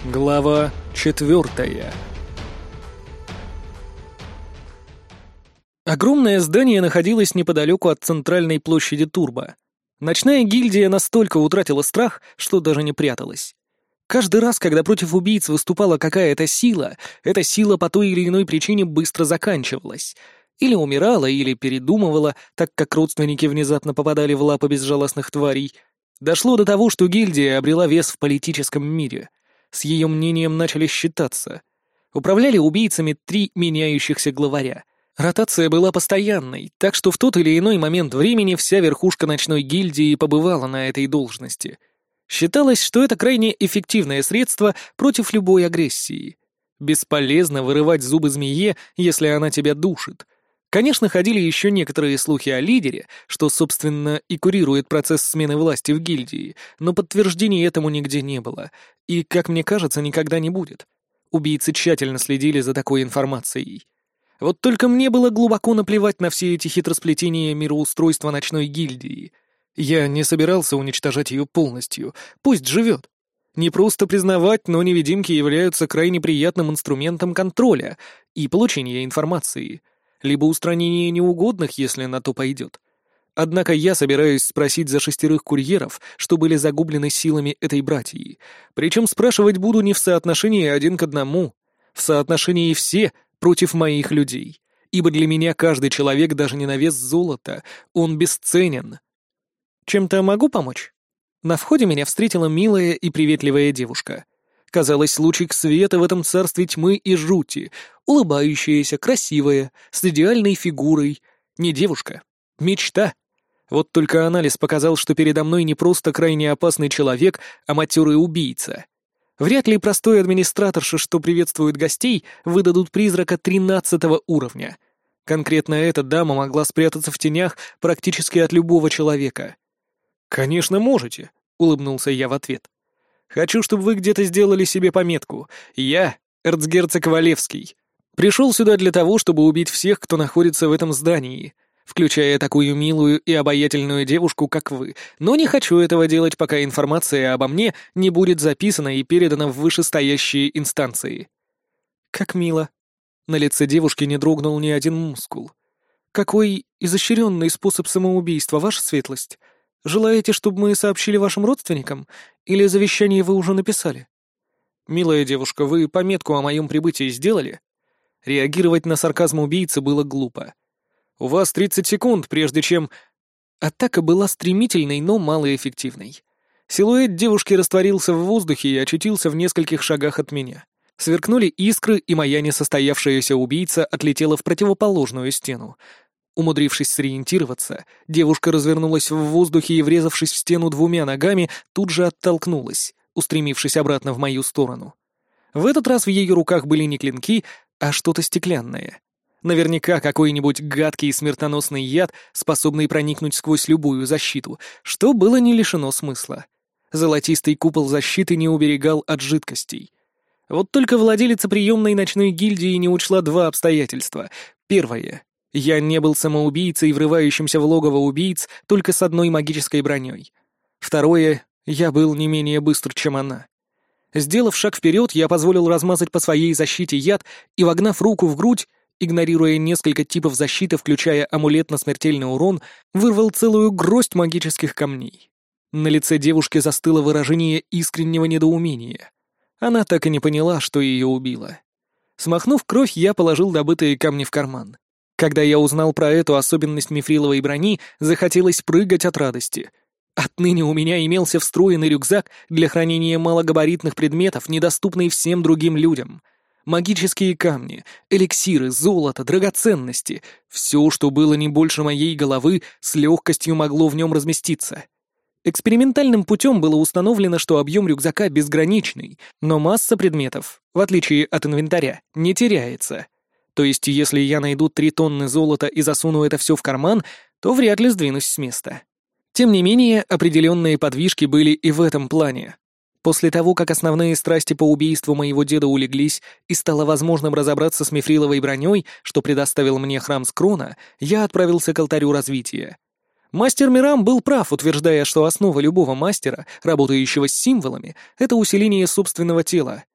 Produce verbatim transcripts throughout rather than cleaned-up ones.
Глава четвертая. Огромное здание находилось неподалеку от центральной площади Турбо. Ночная гильдия настолько утратила страх, что даже не пряталась. Каждый раз, когда против убийц выступала какая-то сила, эта сила по той или иной причине быстро заканчивалась. Или умирала, или передумывала, так как родственники внезапно попадали в лапы безжалостных тварей. Дошло до того, что гильдия обрела вес в политическом мире. С ее мнением начали считаться. Управляли убийцами три меняющихся главаря. Ротация была постоянной, так что в тот или иной момент времени вся верхушка ночной гильдии побывала на этой должности. Считалось, что это крайне эффективное средство против любой агрессии. Бесполезно вырывать зубы змее, если она тебя душит. Конечно, ходили еще некоторые слухи о лидере, что, собственно, и курирует процесс смены власти в гильдии, но подтверждений этому нигде не было, и, как мне кажется, никогда не будет. Убийцы тщательно следили за такой информацией. Вот только мне было глубоко наплевать на все эти хитросплетения мироустройства ночной гильдии. Я не собирался уничтожать ее полностью, пусть живет. Не просто признавать, но невидимки являются крайне приятным инструментом контроля и получения информации, либо устранения неугодных, если на то пойдет. Однако я собираюсь спросить за шестерых курьеров, что были загублены силами этой братьи. Причем спрашивать буду не в соотношении один к одному, в соотношении все против моих людей, ибо для меня каждый человек даже не на вес золота, он бесценен. Чем-то могу помочь? На входе меня встретила милая и приветливая девушка. Казалось, лучик света в этом царстве тьмы и жути, улыбающаяся, красивая, с идеальной фигурой. Не девушка, мечта. Вот только анализ показал, что передо мной не просто крайне опасный человек, а матерый убийца. Вряд ли простой администраторша, что приветствует гостей, выдадут призрака тринадцатого уровня. Конкретно эта дама могла спрятаться в тенях практически от любого человека. «Конечно, можете», — улыбнулся я в ответ. «Хочу, чтобы вы где-то сделали себе пометку. Я — эрцгерцог Валевский. Пришел сюда для того, чтобы убить всех, кто находится в этом здании, включая такую милую и обаятельную девушку, как вы. Но не хочу этого делать, пока информация обо мне не будет записана и передана в вышестоящие инстанции». «Как мило». На лице девушки не дрогнул ни один мускул. «Какой изощренный способ самоубийства, ваша светлость? Желаете, чтобы мы сообщили вашим родственникам? Или завещание вы уже написали?» «Милая девушка, вы пометку о моем прибытии сделали?» Реагировать на сарказм убийцы было глупо. «У вас тридцать секунд, прежде чем...» Атака была стремительной, но малоэффективной. Силуэт девушки растворился в воздухе и очутился в нескольких шагах от меня. Сверкнули искры, и моя несостоявшаяся убийца отлетела в противоположную стену. Умудрившись сориентироваться, девушка развернулась в воздухе и, врезавшись в стену двумя ногами, тут же оттолкнулась, устремившись обратно в мою сторону. В этот раз в ее руках были не клинки, а что-то стеклянное. Наверняка какой-нибудь гадкий и смертоносный яд, способный проникнуть сквозь любую защиту, что было не лишено смысла. Золотистый купол защиты не уберегал от жидкостей. Вот только владелица приемной ночной гильдии не учла два обстоятельства. Первое. Я не был самоубийцей, врывающимся в логово убийц, только с одной магической броней. Второе. Я был не менее быстр, чем она. Сделав шаг вперед, я позволил размазать по своей защите яд и, вогнав руку в грудь, игнорируя несколько типов защиты, включая амулет на смертельный урон, вырвал целую гроздь магических камней. На лице девушки застыло выражение искреннего недоумения. Она так и не поняла, что ее убило. Смахнув кровь, я положил добытые камни в карман. Когда я узнал про эту особенность мифриловой брони, захотелось прыгать от радости. Отныне у меня имелся встроенный рюкзак для хранения малогабаритных предметов, недоступный всем другим людям. Магические камни, эликсиры, золото, драгоценности — все, что было не больше моей головы, с легкостью могло в нем разместиться. Экспериментальным путем было установлено, что объем рюкзака безграничный, но масса предметов, в отличие от инвентаря, не теряется. То есть, если я найду три тонны золота и засуну это все в карман, то вряд ли сдвинусь с места. Тем не менее, определенные подвижки были и в этом плане. После того, как основные страсти по убийству моего деда улеглись и стало возможным разобраться с мифриловой броней, что предоставил мне храм Скрона, я отправился к алтарю развития. Мастер Мирам был прав, утверждая, что основа любого мастера, работающего с символами, — это усиление собственного тела.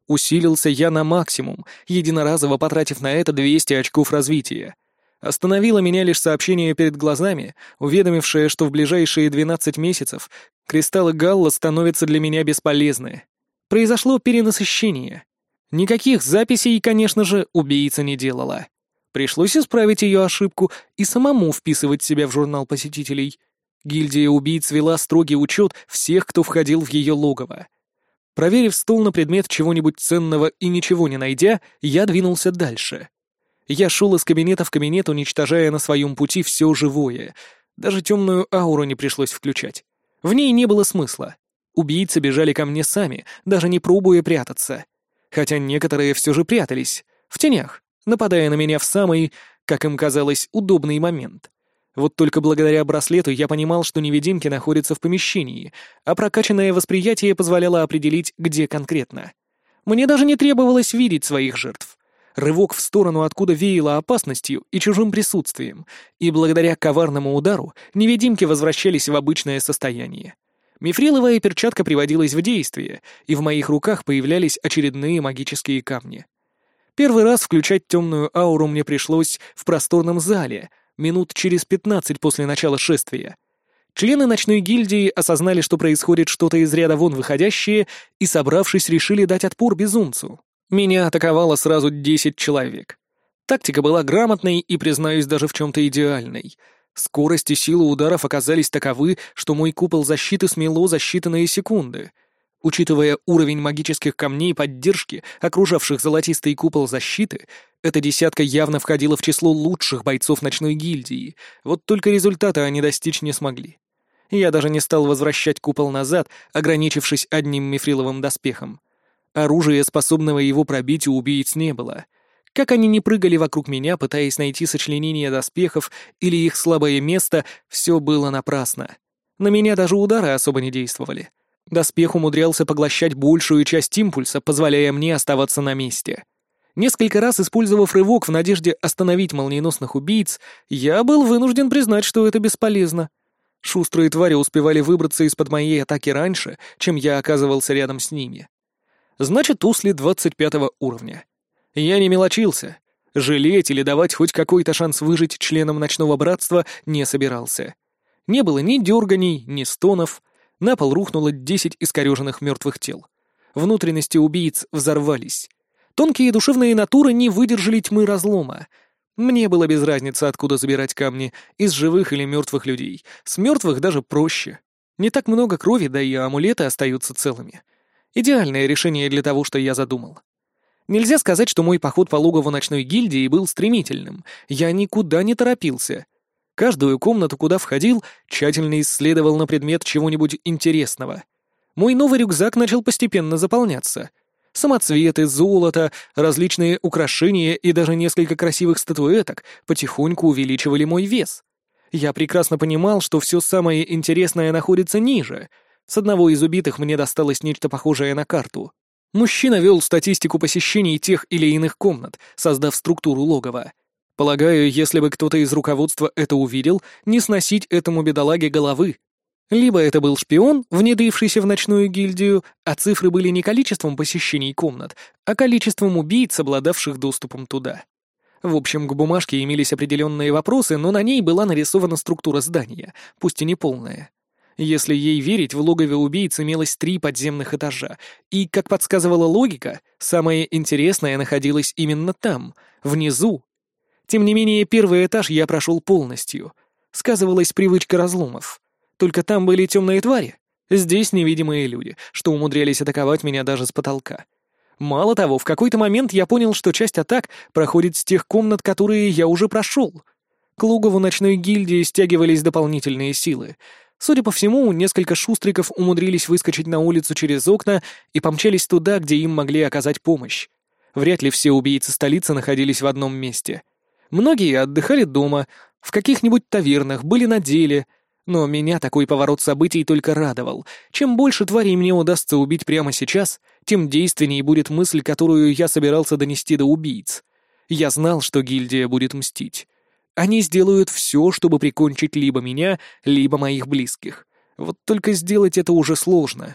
Усилился я на максимум, единоразово потратив на это двести очков развития. Остановило меня лишь сообщение перед глазами, уведомившее, что в ближайшие двенадцать месяцев кристаллы Галла становятся для меня бесполезны. Произошло перенасыщение. Никаких записей, конечно же, убийца не делала. Пришлось исправить ее ошибку и самому вписывать себя в журнал посетителей. Гильдия убийц вела строгий учет всех, кто входил в ее логово. Проверив стол на предмет чего-нибудь ценного и ничего не найдя, я двинулся дальше. Я шел из кабинета в кабинет, уничтожая на своем пути все живое. Даже темную ауру не пришлось включать. В ней не было смысла. Убийцы бежали ко мне сами, даже не пробуя прятаться. Хотя некоторые все же прятались, в тенях, нападая на меня в самый, как им казалось, удобный момент. Вот только благодаря браслету я понимал, что невидимки находятся в помещении, а прокачанное восприятие позволяло определить, где конкретно. Мне даже не требовалось видеть своих жертв. Рывок в сторону, откуда веяло опасностью и чужим присутствием, и благодаря коварному удару невидимки возвращались в обычное состояние. Мифриловая перчатка приводилась в действие, и в моих руках появлялись очередные магические камни. Первый раз включать темную ауру мне пришлось в просторном зале, минут через пятнадцать после начала шествия. Члены ночной гильдии осознали, что происходит что-то из ряда вон выходящее, и, собравшись, решили дать отпор безумцу. Меня атаковало сразу десять человек. Тактика была грамотной и, признаюсь, даже в чем-то идеальной. Скорость и сила ударов оказались таковы, что мой купол защиты смело за считанные секунды. Учитывая уровень магических камней поддержки, окружавших золотистый купол защиты, эта десятка явно входила в число лучших бойцов ночной гильдии, вот только результата они достичь не смогли. Я даже не стал возвращать купол назад, ограничившись одним мифриловым доспехом. Оружия, способного его пробить, у убийц не было. Как они ни прыгали вокруг меня, пытаясь найти сочленение доспехов или их слабое место, все было напрасно. На меня даже удары особо не действовали. Доспех умудрялся поглощать большую часть импульса, позволяя мне оставаться на месте. Несколько раз использовав рывок в надежде остановить молниеносных убийц, я был вынужден признать, что это бесполезно. Шустрые твари успевали выбраться из-под моей атаки раньше, чем я оказывался рядом с ними. Значит, Усли двадцать пятого уровня. Я не мелочился. Жалеть или давать хоть какой-то шанс выжить членам ночного братства не собирался. Не было ни дерганий, ни стонов. На пол рухнуло десять искореженных мертвых тел. Внутренности убийц взорвались. Тонкие душевные натуры не выдержали тьмы разлома. Мне было без разницы, откуда забирать камни, из живых или мертвых людей. С мертвых даже проще. Не так много крови, да и амулеты остаются целыми. Идеальное решение для того, что я задумал. Нельзя сказать, что мой поход по логову ночной гильдии был стремительным. Я никуда не торопился. Каждую комнату, куда входил, тщательно исследовал на предмет чего-нибудь интересного. Мой новый рюкзак начал постепенно заполняться. Самоцветы, золото, различные украшения и даже несколько красивых статуэток потихоньку увеличивали мой вес. Я прекрасно понимал, что все самое интересное находится ниже. С одного из убитых мне досталось нечто похожее на карту. Мужчина вел статистику посещений тех или иных комнат, создав структуру логова. Полагаю, если бы кто-то из руководства это увидел, не сносить этому бедолаге головы. Либо это был шпион, внедрившийся в ночную гильдию, а цифры были не количеством посещений комнат, а количеством убийц, обладавших доступом туда. В общем, к бумажке имелись определенные вопросы, но на ней была нарисована структура здания, пусть и не полная. Если ей верить, в логове убийц имелось три подземных этажа, и, как подсказывала логика, самое интересное находилось именно там, внизу. Тем не менее, первый этаж я прошел полностью. Сказывалась привычка разломов. Только там были темные твари, здесь невидимые люди, что умудрялись атаковать меня даже с потолка. Мало того, в какой-то момент я понял, что часть атак проходит с тех комнат, которые я уже прошел. К логову ночной гильдии стягивались дополнительные силы. Судя по всему, несколько шустриков умудрились выскочить на улицу через окна и помчались туда, где им могли оказать помощь. Вряд ли все убийцы столицы находились в одном месте. Многие отдыхали дома, в каких-нибудь тавернах, были на деле. Но меня такой поворот событий только радовал. Чем больше тварей мне удастся убить прямо сейчас, тем действеннее будет мысль, которую я собирался донести до убийц. Я знал, что гильдия будет мстить. Они сделают все, чтобы прикончить либо меня, либо моих близких. Вот только сделать это уже сложно.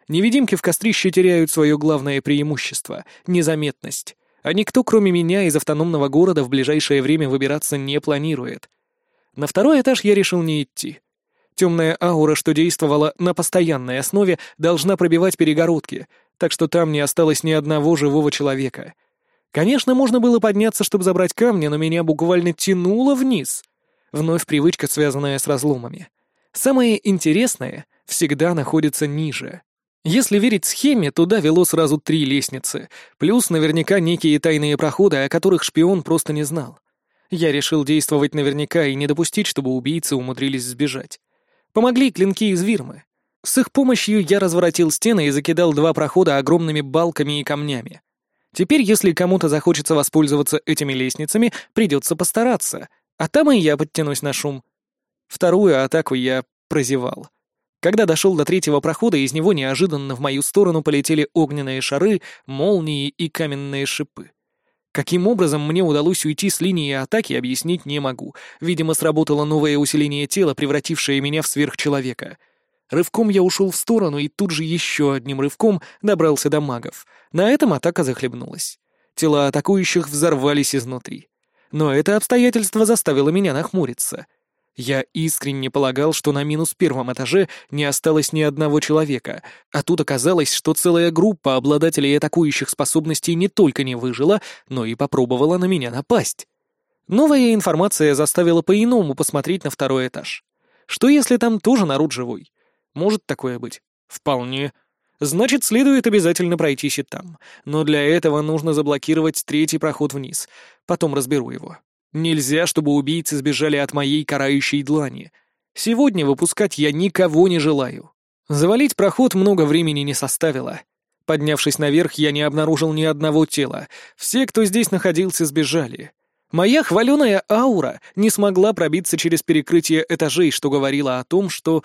Невидимки в кострище теряют свое главное преимущество — незаметность, а никто, кроме меня, из автономного города в ближайшее время выбираться не планирует. На второй этаж я решил не идти. Темная аура, что действовала на постоянной основе, должна пробивать перегородки, так что там не осталось ни одного живого человека. Конечно, можно было подняться, чтобы забрать камни, но меня буквально тянуло вниз. Вновь привычка, связанная с разломами. Самое интересное всегда находится ниже. Если верить схеме, туда вело сразу три лестницы, плюс наверняка некие тайные проходы, о которых шпион просто не знал. Я решил действовать наверняка и не допустить, чтобы убийцы умудрились сбежать. Помогли клинки из Вирмы. С их помощью я разворотил стены и закидал два прохода огромными балками и камнями. Теперь, если кому-то захочется воспользоваться этими лестницами, придется постараться, а там и я подтянусь на шум. Вторую атаку я прозевал. Когда дошел до третьего прохода, из него неожиданно в мою сторону полетели огненные шары, молнии и каменные шипы. Каким образом мне удалось уйти с линии атаки, объяснить не могу. Видимо, сработало новое усиление тела, превратившее меня в сверхчеловека. Рывком я ушел в сторону и тут же еще одним рывком добрался до магов. На этом атака захлебнулась. Тела атакующих взорвались изнутри. Но это обстоятельство заставило меня нахмуриться. Я искренне полагал, что на минус первом этаже не осталось ни одного человека, а тут оказалось, что целая группа обладателей атакующих способностей не только не выжила, но и попробовала на меня напасть. Новая информация заставила по-иному посмотреть на второй этаж. Что если там тоже народ живой? Может такое быть? Вполне. Значит, следует обязательно пройтись и там. Но для этого нужно заблокировать третий проход вниз. Потом разберу его. Нельзя, чтобы убийцы сбежали от моей карающей длани. Сегодня выпускать я никого не желаю. Завалить проход много времени не составило. Поднявшись наверх, я не обнаружил ни одного тела. Все, кто здесь находился, сбежали. Моя хваленая аура не смогла пробиться через перекрытие этажей, что говорило о том, что...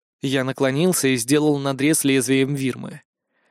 Я наклонился и сделал надрез лезвием Вирмы.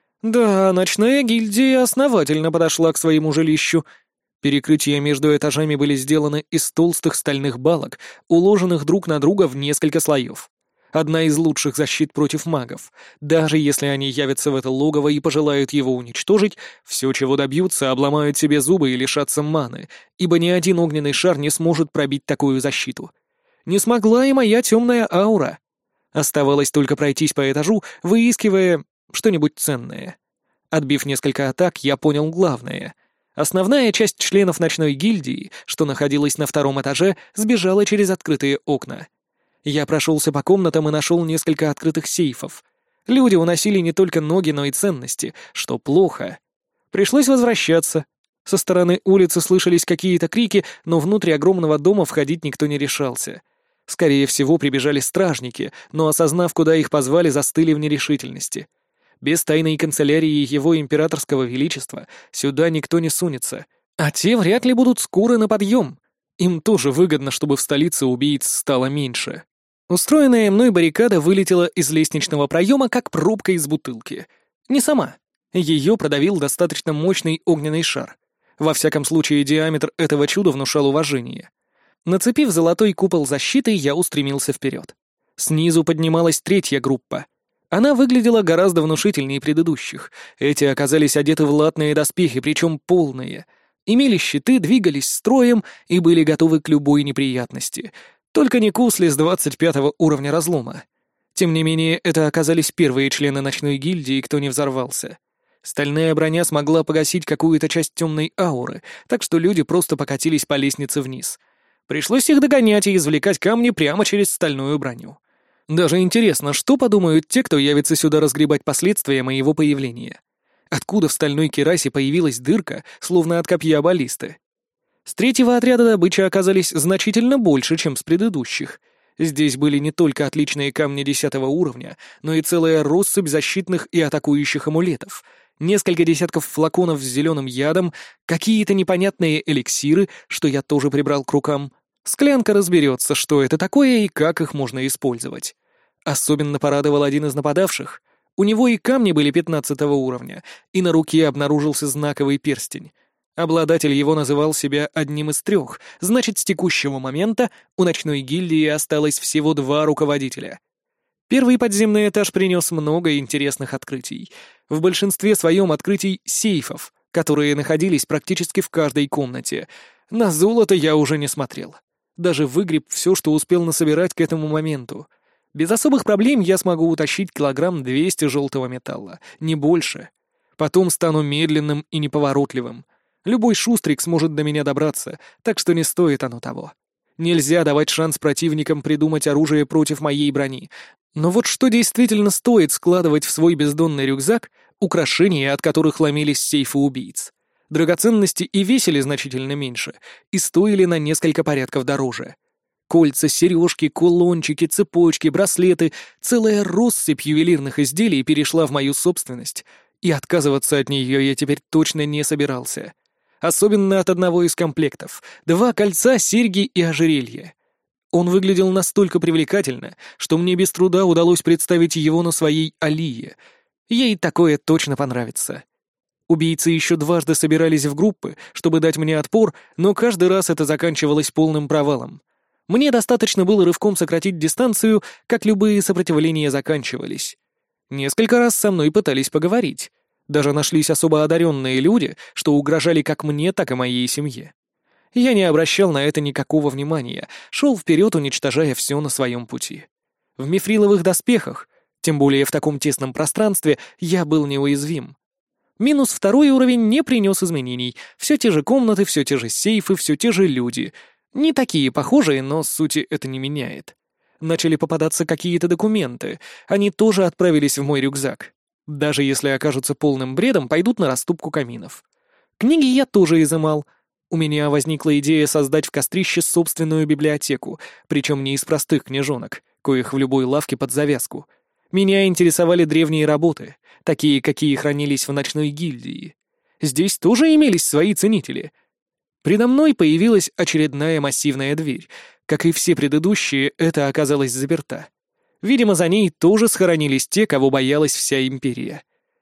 Да, ночная гильдия основательно подошла к своему жилищу. Перекрытия между этажами были сделаны из толстых стальных балок, уложенных друг на друга в несколько слоев. Одна из лучших защит против магов. Даже если они явятся в это логово и пожелают его уничтожить, все, чего добьются, обломают себе зубы и лишатся маны, ибо ни один огненный шар не сможет пробить такую защиту. Не смогла и моя темная аура. Оставалось только пройтись по этажу, выискивая что-нибудь ценное. Отбив несколько атак, я понял главное. Основная часть членов ночной гильдии, что находилась на втором этаже, сбежала через открытые окна. Я прошелся по комнатам и нашел несколько открытых сейфов. Люди уносили не только ноги, но и ценности, что плохо. Пришлось возвращаться. Со стороны улицы слышались какие-то крики, но внутрь огромного дома входить никто не решался. Скорее всего, прибежали стражники, но, осознав, куда их позвали, застыли в нерешительности. Без тайной канцелярии его императорского величества сюда никто не сунется, а те вряд ли будут скоро на подъем. Им тоже выгодно, чтобы в столице убийц стало меньше. Устроенная мной баррикада вылетела из лестничного проема, как пробка из бутылки. Не сама. Ее продавил достаточно мощный огненный шар. Во всяком случае, диаметр этого чуда внушал уважение. Нацепив золотой купол защиты, я устремился вперед. Снизу поднималась третья группа. Она выглядела гораздо внушительнее предыдущих. Эти оказались одеты в латные доспехи, причем полные. Имели щиты, двигались строем и были готовы к любой неприятности. Только не кусли с двадцать пятого уровня разлома. Тем не менее, это оказались первые члены ночной гильдии, кто не взорвался. Стальная броня смогла погасить какую-то часть темной ауры, так что люди просто покатились по лестнице вниз. Пришлось их догонять и извлекать камни прямо через стальную броню. Даже интересно, что подумают те, кто явится сюда разгребать последствия моего появления. Откуда в стальной керасе появилась дырка, словно от копья баллисты? С третьего отряда добычи оказались значительно больше, чем с предыдущих. Здесь были не только отличные камни десятого уровня, но и целая россыпь защитных и атакующих амулетов, несколько десятков флаконов с зеленым ядом, какие-то непонятные эликсиры, что я тоже прибрал к рукам. Склянка разберется, что это такое и как их можно использовать. Особенно порадовал один из нападавших. У него и камни были пятнадцатого уровня, и на руке обнаружился знаковый перстень. Обладатель его называл себя одним из трех, значит, с текущего момента у ночной гильдии осталось всего два руководителя. Первый подземный этаж принес много интересных открытий. В большинстве своем открытий сейфов, которые находились практически в каждой комнате. На золото я уже не смотрел. Даже выгреб все, что успел насобирать к этому моменту. Без особых проблем я смогу утащить килограмм двести желтого металла, не больше. Потом стану медленным и неповоротливым. Любой шустрик сможет до меня добраться, так что не стоит оно того. Нельзя давать шанс противникам придумать оружие против моей брони. Но вот что действительно стоит складывать в свой бездонный рюкзак — украшения, от которых ломились сейфы убийц. Драгоценности и весили значительно меньше, и стоили на несколько порядков дороже. Кольца, сережки, кулончики, цепочки, браслеты — целая россыпь ювелирных изделий перешла в мою собственность, и отказываться от нее я теперь точно не собирался. Особенно от одного из комплектов — два кольца, серьги и ожерелье. Он выглядел настолько привлекательно, что мне без труда удалось представить его на своей Алие. Ей такое точно понравится. Убийцы еще дважды собирались в группы, чтобы дать мне отпор, но каждый раз это заканчивалось полным провалом. Мне достаточно было рывком сократить дистанцию, как любые сопротивления заканчивались. Несколько раз со мной пытались поговорить. Даже нашлись особо одаренные люди, что угрожали как мне, так и моей семье. Я не обращал на это никакого внимания, шел вперед, уничтожая все на своем пути. В мифриловых доспехах, тем более в таком тесном пространстве, я был неуязвим. Минус второй уровень не принес изменений. Все те же комнаты, все те же сейфы, все те же люди. Не такие похожие, но сути это не меняет. Начали попадаться какие-то документы. Они тоже отправились в мой рюкзак. Даже если окажутся полным бредом, пойдут на раступку каминов. Книги я тоже изымал. У меня возникла идея создать в кострище собственную библиотеку, причем не из простых книжонок, коих в любой лавке под завязку. Меня интересовали древние работы, такие, какие хранились в ночной гильдии. Здесь тоже имелись свои ценители. Предо мной появилась очередная массивная дверь. Как и все предыдущие, это оказалось заперта. Видимо, за ней тоже схоронились те, кого боялась вся империя.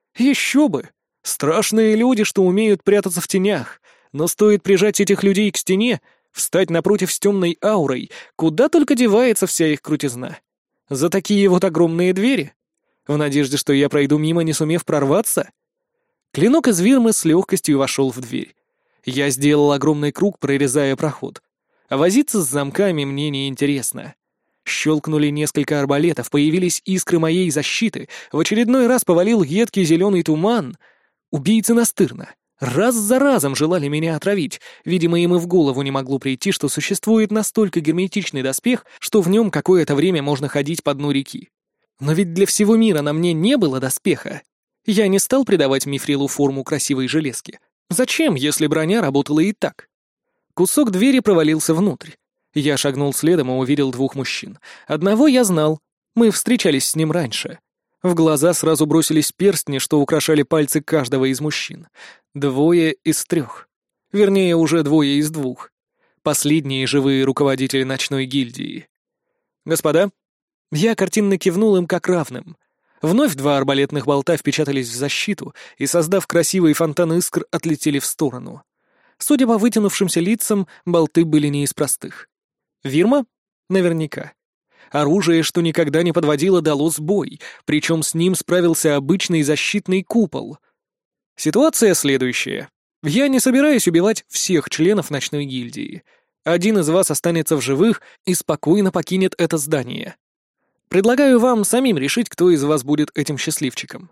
Еще бы! Страшные люди, что умеют прятаться в тенях. Но стоит прижать этих людей к стене, встать напротив с темной аурой, куда только девается вся их крутизна. За такие вот огромные двери? В надежде, что я пройду мимо, не сумев прорваться? Клинок из Вирмы с легкостью вошел в дверь. Я сделал огромный круг, прорезая проход. А возиться с замками мне не интересно. Щелкнули несколько арбалетов, появились искры моей защиты, в очередной раз повалил едкий зеленый туман. Убийцы настырно. Раз за разом желали меня отравить, видимо, им и в голову не могло прийти, что существует настолько герметичный доспех, что в нем какое-то время можно ходить по дну реки. Но ведь для всего мира на мне не было доспеха. Я не стал придавать мифрилу форму красивой железки. Зачем, если броня работала и так? Кусок двери провалился внутрь. Я шагнул следом и увидел двух мужчин. Одного я знал. Мы встречались с ним раньше. В глаза сразу бросились перстни, что украшали пальцы каждого из мужчин. Двое из трех. Вернее, уже двое из двух. Последние живые руководители ночной гильдии. «Господа». Я картинно кивнул им как равным. Вновь два арбалетных болта впечатались в защиту и, создав красивый фонтан искр, отлетели в сторону. Судя по вытянувшимся лицам, болты были не из простых. Вирма? Наверняка. Оружие, что никогда не подводило, дало сбой, причем с ним справился обычный защитный купол. Ситуация следующая. Я не собираюсь убивать всех членов ночной гильдии. Один из вас останется в живых и спокойно покинет это здание. Предлагаю вам самим решить, кто из вас будет этим счастливчиком.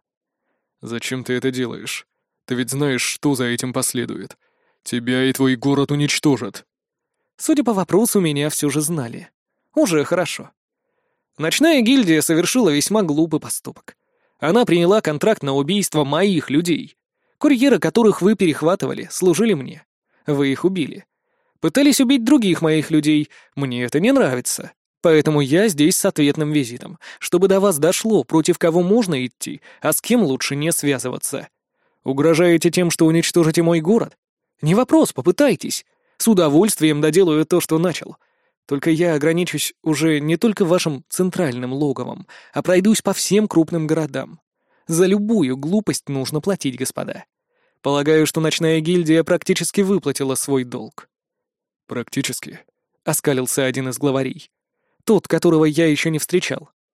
«Зачем ты это делаешь? Ты ведь знаешь, что за этим последует. Тебя и твой город уничтожат». Судя по вопросу, меня все же знали. Уже хорошо. Ночная гильдия совершила весьма глупый поступок. Она приняла контракт на убийство моих людей. Курьеры, которых вы перехватывали, служили мне. Вы их убили. Пытались убить других моих людей. Мне это не нравится. Поэтому я здесь с ответным визитом, чтобы до вас дошло, против кого можно идти, а с кем лучше не связываться. Угрожаете тем, что уничтожите мой город? Не вопрос, попытайтесь. С удовольствием доделаю то, что начал. Только я ограничусь уже не только вашим центральным логовом, а пройдусь по всем крупным городам. За любую глупость нужно платить, господа. Полагаю, что ночная гильдия практически выплатила свой долг. «Практически», — оскалился один из главарей. Тот, которого я еще не встречал.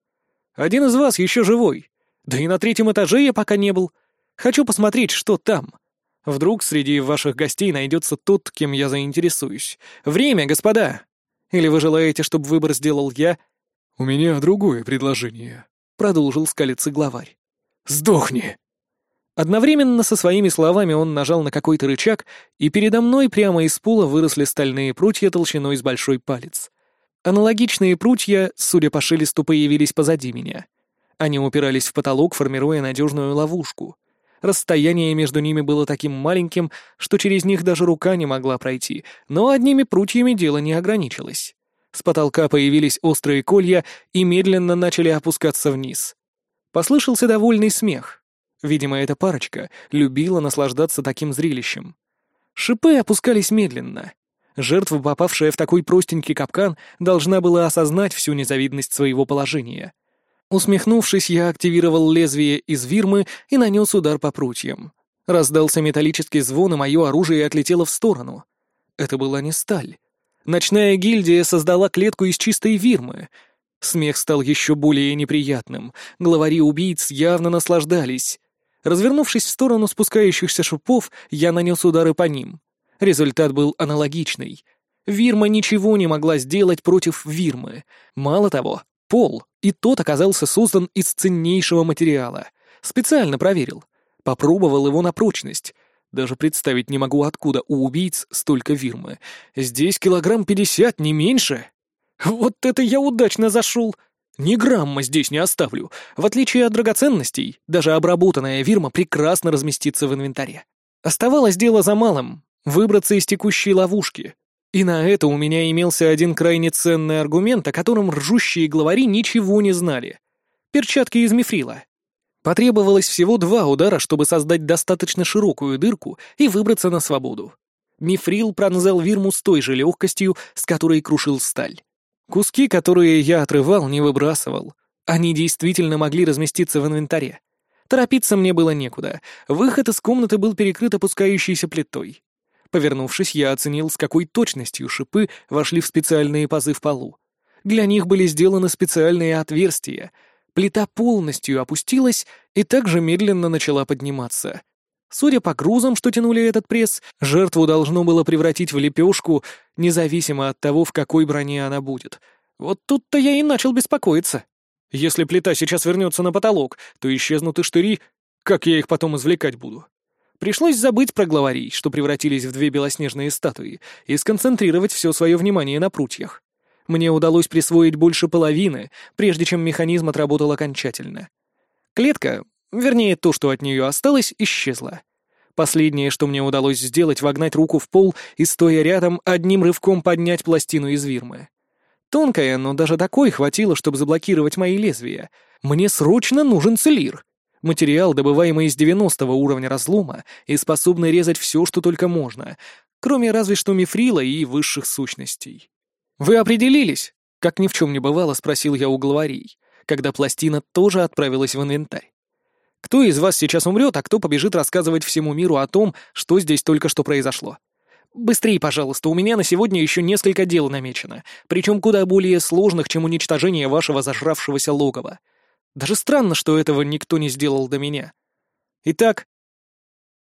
Один из вас еще живой. Да и на третьем этаже я пока не был. Хочу посмотреть, что там. Вдруг среди ваших гостей найдется тот, кем я заинтересуюсь. Время, господа! Или вы желаете, чтобы выбор сделал я?» «У меня другое предложение», — продолжил скалиться главарь. «Сдохни!» Одновременно со своими словами он нажал на какой-то рычаг, и передо мной прямо из пола выросли стальные прутья толщиной с большой палец. Аналогичные прутья, судя по шелесту, появились позади меня. Они упирались в потолок, формируя надежную ловушку. Расстояние между ними было таким маленьким, что через них даже рука не могла пройти, но одними прутьями дело не ограничилось. С потолка появились острые колья и медленно начали опускаться вниз. Послышался довольный смех. Видимо, эта парочка любила наслаждаться таким зрелищем. Шипы опускались медленно. Жертва, попавшая в такой простенький капкан, должна была осознать всю незавидность своего положения. Усмехнувшись, я активировал лезвие из вирмы и нанес удар по прутьям. Раздался металлический звон, и мое оружие отлетело в сторону. Это была не сталь. Ночная гильдия создала клетку из чистой вирмы. Смех стал еще более неприятным. Главари убийц явно наслаждались. Развернувшись в сторону спускающихся шипов, я нанес удары по ним. Результат был аналогичный. Вирма ничего не могла сделать против вирмы. Мало того, пол, и тот оказался создан из ценнейшего материала. Специально проверил. Попробовал его на прочность. Даже представить не могу, откуда у убийц столько вирмы. Здесь килограмм пятьдесят, не меньше. Вот это я удачно зашел! Ни грамма здесь не оставлю. В отличие от драгоценностей, даже обработанная вирма прекрасно разместится в инвентаре. Оставалось дело за малым — выбраться из текущей ловушки. И на это у меня имелся один крайне ценный аргумент, о котором ржущие главари ничего не знали. Перчатки из мифрила. Потребовалось всего два удара, чтобы создать достаточно широкую дырку и выбраться на свободу. Мифрил пронзал вирму с той же легкостью, с которой крушил сталь. Куски, которые я отрывал, не выбрасывал. Они действительно могли разместиться в инвентаре. Торопиться мне было некуда. Выход из комнаты был перекрыт опускающейся плитой. Повернувшись, я оценил, с какой точностью шипы вошли в специальные пазы в полу. Для них были сделаны специальные отверстия. Плита полностью опустилась и также медленно начала подниматься. Судя по грузам, что тянули этот пресс, жертву должно было превратить в лепешку, независимо от того, в какой броне она будет. Вот тут-то я и начал беспокоиться. Если плита сейчас вернется на потолок, то исчезнут и штыри. Как я их потом извлекать буду? Пришлось забыть про главарей, что превратились в две белоснежные статуи, и сконцентрировать все свое внимание на прутьях. Мне удалось присвоить больше половины, прежде чем механизм отработал окончательно. Клетка, вернее, то, что от нее осталось, исчезла. Последнее, что мне удалось сделать, вогнать руку в пол и, стоя рядом, одним рывком поднять пластину из вирмы. Тонкая, но даже такой хватило, чтобы заблокировать мои лезвия. Мне срочно нужен целир. Материал, добываемый из девяностого уровня разлома и способный резать все, что только можно, кроме разве что мифрила и высших сущностей. «Вы определились?» — как ни в чем не бывало, спросил я у главарей, когда пластина тоже отправилась в инвентарь. «Кто из вас сейчас умрет, а кто побежит рассказывать всему миру о том, что здесь только что произошло? Быстрее, пожалуйста, у меня на сегодня еще несколько дел намечено, причем куда более сложных, чем уничтожение вашего зажравшегося логова. Даже странно, что этого никто не сделал до меня. Итак,